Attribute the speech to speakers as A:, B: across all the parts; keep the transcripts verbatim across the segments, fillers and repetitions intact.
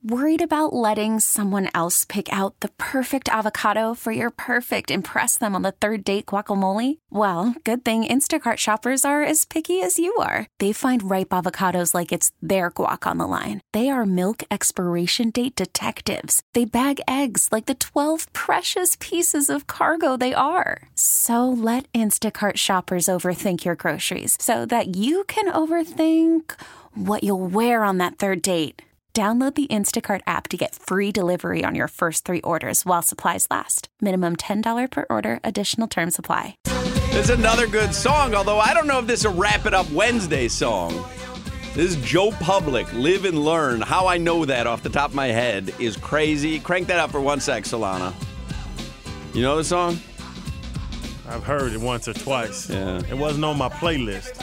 A: Worried about letting someone else pick out the perfect avocado for your perfect impress them on the third date guacamole? Well, good thing Instacart shoppers are as picky as you are. They find ripe avocados like it's their guac on the line. They are milk expiration date detectives. They bag eggs like the twelve precious pieces of cargo they are. So let Instacart shoppers overthink your groceries so that you can overthink what you'll wear on that third date. Download the Instacart app to get free delivery on your first three orders while supplies last. Minimum ten dollars per order. Additional terms apply.
B: There's another good song, although I don't know if this is a Wrap It Up Wednesday song. This is Joe Public, Live and Learn. How I know that off the top of my head is crazy. Crank that up for one sec, Solana. You know the song?
C: I've heard it once or twice.
B: Yeah.
C: It wasn't on my playlist.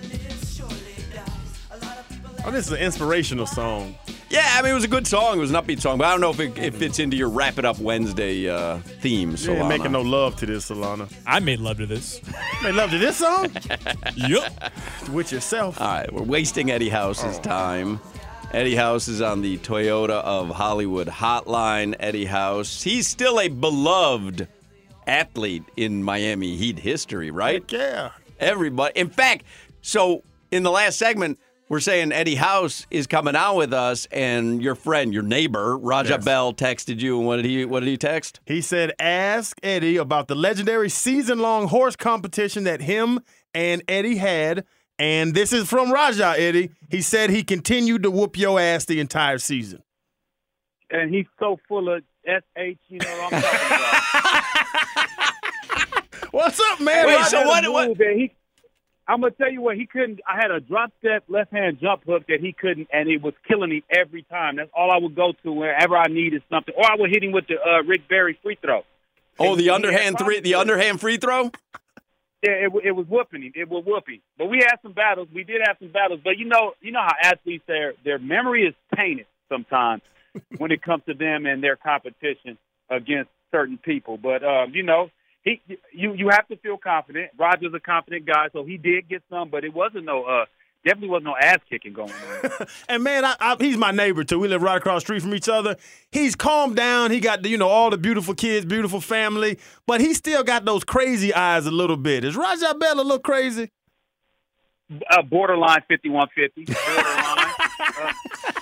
C: Oh, this is an inspirational song.
B: Yeah, I mean, it was a good song. It was an upbeat song, but I don't know if it, it fits into your Wrap It Up Wednesday uh, theme, Solana.
C: You ain't making no love to this, Solana.
D: I made love to this.
C: You made love to this song?
D: Yep.
C: With yourself.
B: All right, we're wasting Eddie House's oh. time. Eddie House is on the Toyota of Hollywood hotline. Eddie House, he's still a beloved athlete in Miami Heat history, right?
C: Heck yeah.
B: Everybody. In fact, so in the last segment, we're saying Eddie House is coming out with us, and your friend, your neighbor, Raja yes. Bell, texted you. And what did he? What did he text?
C: He said, "Ask Eddie about the legendary season-long horse competition that him and Eddie had." And this is from Raja, Eddie. He said he continued to whoop your ass the entire season.
E: And he's so full of S H, you know what I'm talking about.
C: What's up, man?
B: Wait, so what? what?
E: He, I'm going to tell you what, he couldn't. I had a drop step left-hand jump hook that he couldn't, and it was killing me every time. That's all I would go to whenever I needed something. Or I would hit him with the uh, Rick Barry free throw.
B: Oh,
E: and
B: the underhand three, the underhand free throw?
E: Yeah, it, it was whooping him. It was whooping. But we had some battles. We did have some battles. But you know, you know how athletes, their their memory is tainted sometimes when it comes to them and their competition against certain people. But um, you know, he you you have to feel confident. Roger's a confident guy, so he did get some, but it wasn't no uh definitely wasn't no ass kicking going on.
C: And man, I, I, he's my neighbor too. We live right across the street from each other. He's calmed down. He got, you know, all the beautiful kids, beautiful family, but he still got those crazy eyes a little bit. Is Raja Bell a little crazy?
E: Uh, borderline fifty-one fifty. Borderline. uh,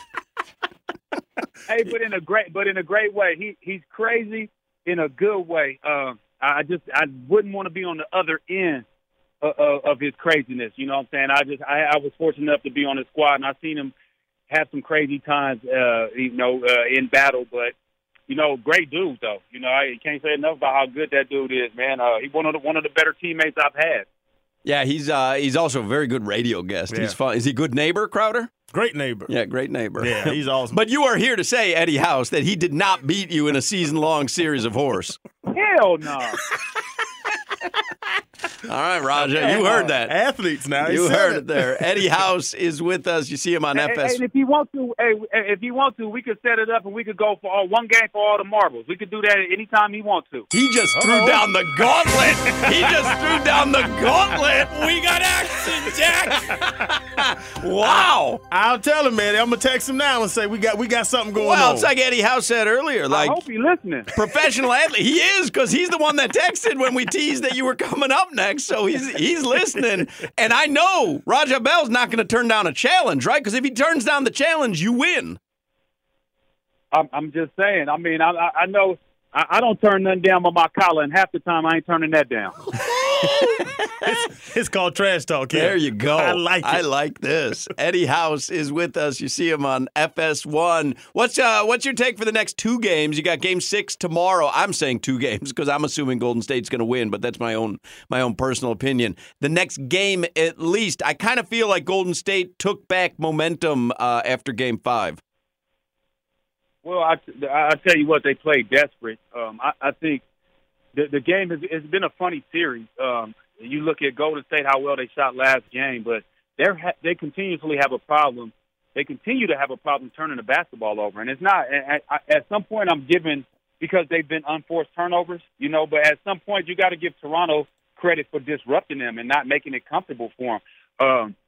E: hey, but in a great, but in a great way. He he's crazy in a good way. Uh, I just I wouldn't want to be on the other end Of, of his craziness, you know what I'm saying? I just, I, I was fortunate enough to be on his squad, and I've seen him have some crazy times, uh, you know, uh, in battle. But, you know, great dude, though. You know, I can't say enough about how good that dude is, man. Uh, he's one of the one of the better teammates I've had.
B: Yeah, he's uh, he's also a very good radio guest. Yeah. He's fun. Is he a good neighbor, Crowder?
C: Great neighbor.
B: Yeah, great neighbor.
C: Yeah, he's awesome.
B: But you are here to say, Eddie House, that he did not beat you in a season-long series of horse.
E: Hell no.
B: All right, Raja, you heard that.
C: Athletes now.
B: You heard it. it there. Eddie House is with us. You see him on
E: hey,
B: F S.
E: And if you want to, hey, if you want to, we could set it up and we could go for all, one game for all the marbles. We could do that anytime he wants to.
B: He just Uh-oh. threw down the gauntlet. He just threw down the gauntlet.
D: We got action, Jack.
B: Wow.
C: I'll tell him, man. I'm gonna text him now and say we got we got something going
B: well,
C: on.
B: Well, it's like Eddie House said earlier. Like,
E: I hope he's listening.
B: Professional athlete. He is, because he's the one that texted when we teased that you were coming up next. So he's he's listening. And I know Raja Bell's not going to turn down a challenge, right? Because if he turns down the challenge, you win.
E: I'm, I'm just saying. I mean, I, I know I, I don't turn nothing down by my collar, and half the time I ain't turning that down.
C: it's, it's called trash talk. Yeah.
B: There you go.
C: I like it.
B: I like this. Eddie House is with us. You see him on F S one. What's uh what's your take for the next two games? You got game six tomorrow. I'm saying two games because I'm assuming Golden State's going to win, but that's my own my own personal opinion. The next game, at least, I kind of feel like Golden State took back momentum uh, after game five.
E: Well, I I tell you what, they played desperate. Um, I, I think. The, the game has it's been a funny series. Um, you look at Golden State, how well they shot last game, but they're ha- they continuously have a problem. They continue to have a problem turning the basketball over, and it's not. At, at some point, I'm giving because they've been unforced turnovers, you know. But at some point, you got to give Toronto credit for disrupting them and not making it comfortable for them. Um,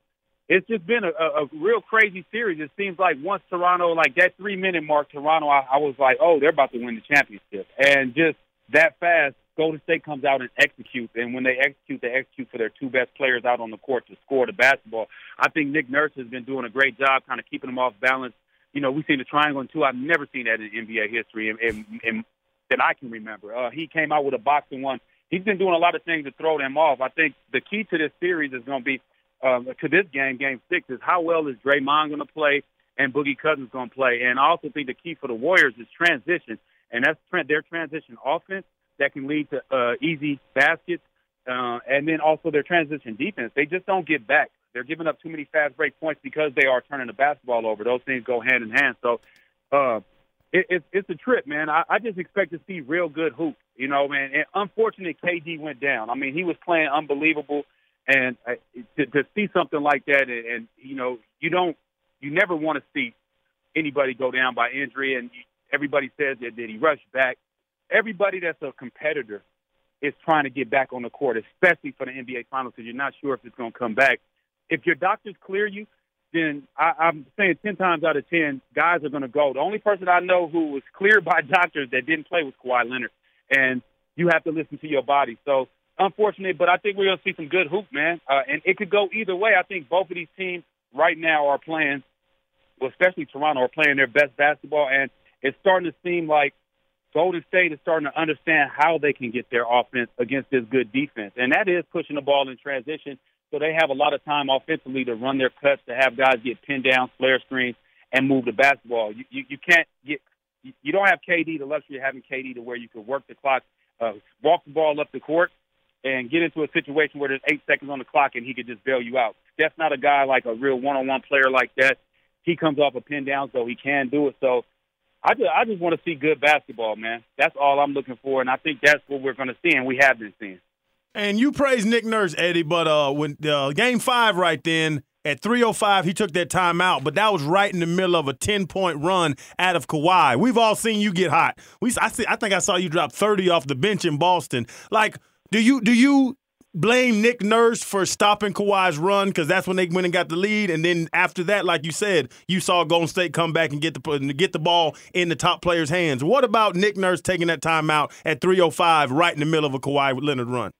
E: it's just been a, a, a real crazy series. It seems like once Toronto, like that three-minute mark, Toronto, I, I was like, oh, they're about to win the championship. And just that fast, Golden State comes out and executes. And when they execute, they execute for their two best players out on the court to score the basketball. I think Nick Nurse has been doing a great job kind of keeping them off balance. You know, we've seen the triangle in two. I've never seen that in N B A history and, and, and that I can remember. Uh, he came out with a boxing one. He's been doing a lot of things to throw them off. I think the key to this series is going to be, um, to this game, game six, is how well is Draymond going to play and Boogie Cousins going to play. And I also think the key for the Warriors is transition, and that's tra- their transition offense that can lead to uh, easy baskets, uh, and then also their transition defense. They just don't get back. They're giving up too many fast break points because they are turning the basketball over. Those things go hand in hand. So uh, it, it, it's a trip, man. I, I just expect to see real good hoops, you know, man. And unfortunately, K D went down. I mean, he was playing unbelievable, and uh, to, to see something like that, and, and you know, you don't, you never want to see anybody go down by injury. And everybody says that did he rush back? Everybody that's a competitor is trying to get back on the court, especially for the N B A Finals, because you're not sure if it's going to come back. If your doctors clear you, then I, I'm saying ten times out of ten, guys are going to go. The only person I know who was cleared by doctors that didn't play was Kawhi Leonard, and you have to listen to your body. So, unfortunate, but I think we're going to see some good hoop, man, uh, and it could go either way. I think both of these teams right now are playing, well, especially Toronto, are playing their best basketball, and it's starting to seem like Golden State is starting to understand how they can get their offense against this good defense, and that is pushing the ball in transition. So they have a lot of time offensively to run their cuts, to have guys get pinned down, flare screens, and move the basketball. You, you, you can't get – you don't have K D, the luxury of having K D to where you can work the clock, uh, walk the ball up the court, and get into a situation where there's eight seconds on the clock and he could just bail you out. Steph's not a guy like a real one-on-one player like that. He comes off a pin down, so he can do it. So I just, I just want to see good basketball, man. That's all I'm looking for, and I think that's what we're going to see, and we have been seeing.
C: And you praise Nick Nurse, Eddie, but uh, when uh, game five right then, at three oh five, he took that timeout, but that was right in the middle of a ten-point run out of Kawhi. We've all seen you get hot. We, I, see, I think I saw you drop thirty off the bench in Boston. Like, do you do you blame Nick Nurse for stopping Kawhi's run because that's when they went and got the lead, and then after that, like you said, you saw Golden State come back and get the get the ball in the top player's hands. What about Nick Nurse taking that timeout at three oh five right in the middle of a Kawhi Leonard run?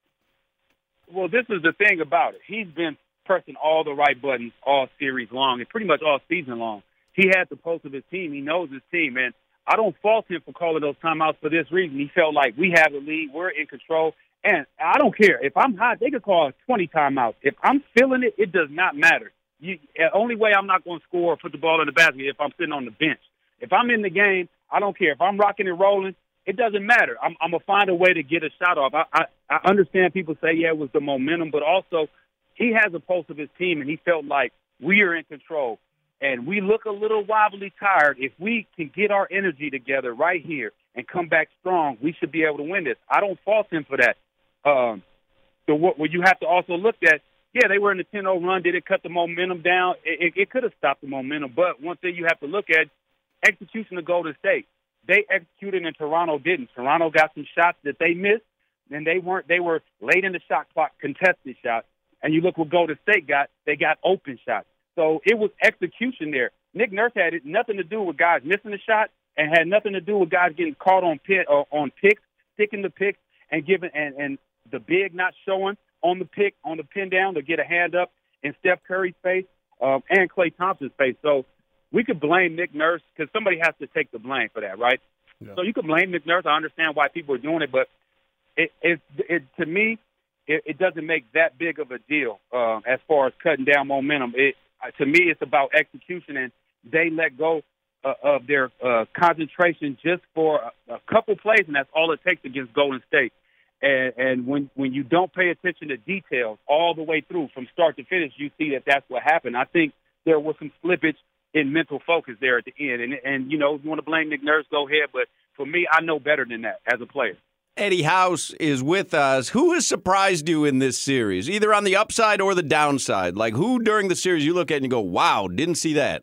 E: Well, this is the thing about it. He's been pressing all the right buttons all series long and pretty much all season long. He had the pulse of his team. He knows his team, and I don't fault him for calling those timeouts for this reason. He felt like we have the lead, we're in control, and I don't care. If I'm hot, they could call twenty timeouts. If I'm feeling it, it does not matter. You, the only way I'm not going to score or put the ball in the basket is if I'm sitting on the bench. If I'm in the game, I don't care. If I'm rocking and rolling, it doesn't matter. I'm, I'm going to find a way to get a shot off. I, I, I understand people say, yeah, it was the momentum, but also he has a pulse of his team, and he felt like we are in control. And we look a little wobbly tired. If we can get our energy together right here and come back strong, we should be able to win this. I don't fault him for that. Um, so what, what you have to also look at, yeah, they were in the ten oh run. Did it cut the momentum down? It, it, it could have stopped the momentum. But one thing you have to look at, execution of Golden State. They executed and Toronto didn't. Toronto got some shots that they missed, and they weren't. They were late in the shot clock, contested shots. And you look what Golden State got. They got open shots. So it was execution there. Nick Nurse had it nothing to do with guys missing the shot, and had nothing to do with guys getting caught on pit or on picks, sticking the picks, and giving and, and the big not showing on the pick on the pin down to get a hand up in Steph Curry's face um, and Klay Thompson's face. So we could blame Nick Nurse because somebody has to take the blame for that, right? Yeah. So you could blame Nick Nurse. I understand why people are doing it, but it, it, it to me, it, it doesn't make that big of a deal uh, as far as cutting down momentum. It to me, it's about execution, and they let go uh, of their uh, concentration just for a, a couple plays, and that's all it takes against Golden State. And, and when when you don't pay attention to details all the way through from start to finish, you see that that's what happened. I think there was some slippage in mental focus there at the end. And, and you know, if you want to blame Nick Nurse, go ahead. But for me, I know better than that as a player.
B: Eddie House is with us. Who has surprised you in this series, either on the upside or the downside? Like, who during the series you look at and you go, wow, didn't see that?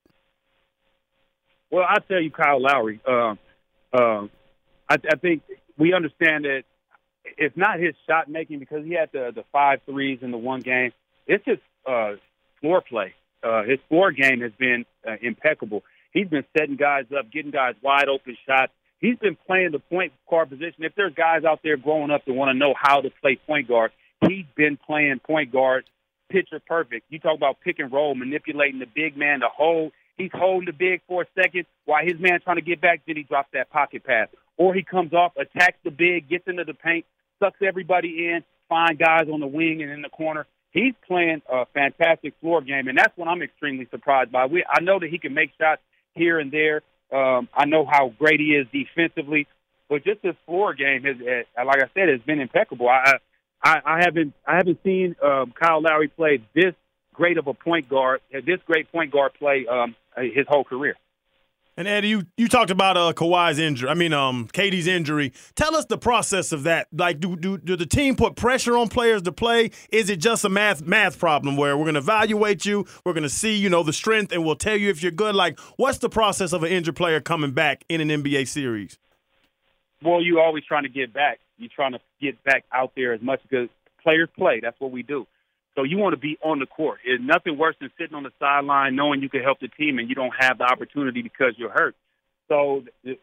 E: Well, I'll tell you, Kyle Lowry. Uh, uh, I, I think we understand that it's not his shot making because he had the, the five threes in the one game. It's just uh, floor play. uh, his floor game has been uh, impeccable. He's been setting guys up, getting guys wide open shots. He's been playing the point guard position. If there's guys out there growing up that want to know how to play point guard, he's been playing point guard picture perfect. You talk about pick and roll, manipulating the big man to hold. He's holding the big for a second while his man trying to get back, then he drops that pocket pass. Or he comes off, attacks the big, gets into the paint, sucks everybody in, find guys on the wing and in the corner. He's playing a fantastic floor game, and that's what I'm extremely surprised by. We, I know that he can make shots here and there. Um, I know how great he is defensively, but just his floor game has, uh, like I said, has been impeccable. I, I, I haven't, I haven't seen um, Kyle Lowry play this great of a point guard, this great point guard play um, his whole career.
C: And Eddie, you, you talked about uh, Kawhi's injury. I mean, um, K D's injury. Tell us the process of that. Like, do do do the team put pressure on players to play? Is it just a math math problem where we're going to evaluate you, we're going to see, you know, the strength, and we'll tell you if you're good? Like, what's the process of an injured player coming back in an N B A series?
E: Well, you're always trying to get back. You're trying to get back out there as much because players play. That's what we do. So you want to be on the court. It's nothing worse than sitting on the sideline knowing you can help the team and you don't have the opportunity because you're hurt. So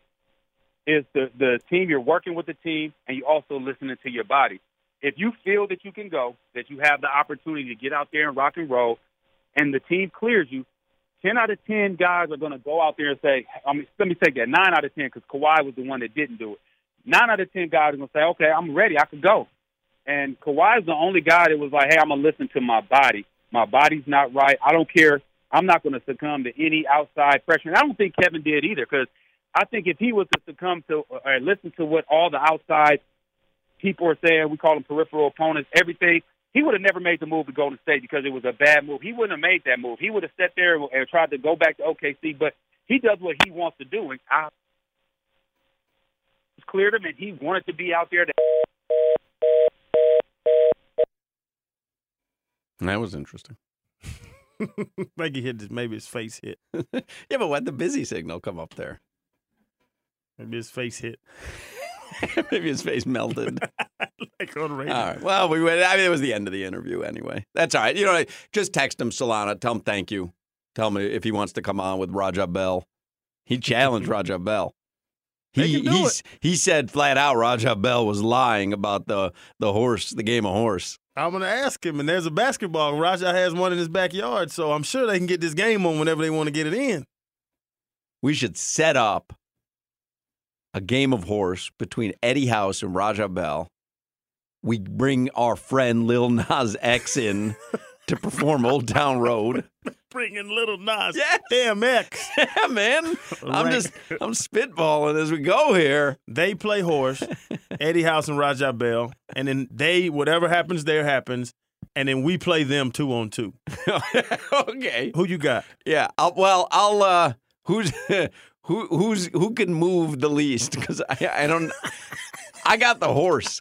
E: it's the, the team, you're working with the team, and you're also listening to your body. If you feel that you can go, that you have the opportunity to get out there and rock and roll, and the team clears you, ten out of ten guys are going to go out there and say, I mean, let me take that, nine out of ten, because Kawhi was the one that didn't do it. nine out of ten guys are going to say, okay, I'm ready, I can go. And Kawhi's the only guy that was like, hey, I'm going to listen to my body. My body's not right. I don't care. I'm not going to succumb to any outside pressure. And I don't think Kevin did either, because I think if he was to succumb to or listen to what all the outside people are saying, we call them peripheral opponents, everything, he would have never made the move to Golden State because it was a bad move. He wouldn't have made that move. He would have sat there and tried to go back to O K C, but he does what he wants to do. And I, it's clear to him, and he wanted to be out there to
B: That was interesting.
C: Like he hit his, maybe his face hit.
B: Yeah, but why'd the busy signal come up there?
C: Maybe his face hit.
B: Maybe his face melted.
C: Like on the radio.
B: All right. Well, we went, I mean, it was the end of the interview anyway. That's all right. You know, just text him, Solana. Tell him thank you. Tell him if he wants to come on with Raja Bell. He challenged Raja Bell. He he's, he said flat out Raja Bell was lying about the, the horse, the game of horse.
C: I'm going to ask him, and there's a basketball. Raja has one in his backyard, so I'm sure they can get this game on whenever they want to get it in.
B: We should set up a game of horse between Eddie House and Raja Bell. We bring our friend Lil Nas X in to perform Old Town Road.
C: Bringing Lil Nas.
B: Yes.
C: Damn X.
B: Yeah, man. I'm
C: Right.
B: just, I'm spitballing as we go here.
C: They play horse, Eddie House and Raja Bell, and then they, whatever happens there happens, and then we play them two on two.
B: Okay.
C: Who you got?
B: Yeah. I'll, well, I'll. Uh, who's who? Who's who can move the least? Because I, I don't. I got the horse.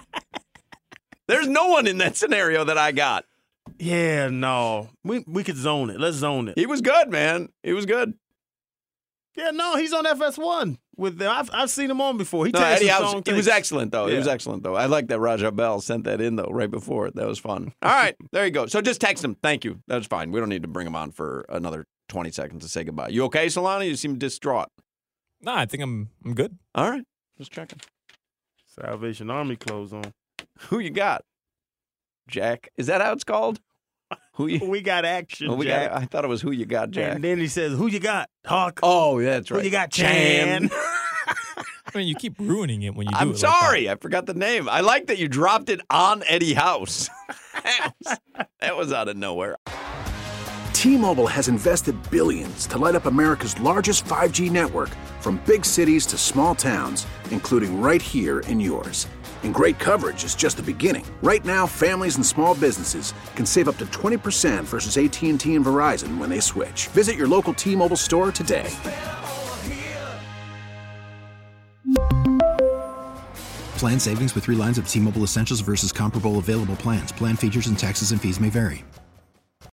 B: There's no one in that scenario that I got.
C: Yeah, no. We we could zone it. Let's zone it.
B: He was good, man. He was good.
C: Yeah, no, he's on F S one. With the, I've I've seen him on before. He
B: No,
C: takes
B: Eddie
C: some
B: House,
C: strong
B: he was
C: takes.
B: excellent, though. He
C: Yeah.
B: was excellent, though. I like that Raja Bell sent that in, though, right before it. That was fun. All right, there you go. So just text him. Thank you. That's fine. We don't need to bring him on for another twenty seconds to say goodbye. You okay, Solana? You seem distraught.
D: Nah, I think I'm I'm good.
B: All right. Just checking.
C: Salvation Army clothes on.
B: Who you got? Jack? Is that how it's called? Who you?
C: We got action,
B: Oh, we
C: Jack.
B: got, I thought it was who you got, Jack.
C: And then he says, "Who you got, Hawk?
B: Oh, yeah, that's right.
C: Who you got, Chan?"
D: I mean, you keep ruining it when you do
B: I'm
D: it.
B: sorry.
D: Like
B: I forgot the name. I like that you dropped it on Eddie House. that, was, that was out of nowhere.
F: T-Mobile has invested billions to light up America's largest five G network, from big cities to small towns, including right here in yours. And great coverage is just the beginning. Right now, families and small businesses can save up to twenty percent versus A T and T and Verizon when they switch. Visit your local T-Mobile store today.
G: Plan savings with three lines of T-Mobile Essentials versus comparable available plans. Plan features and taxes and fees may vary.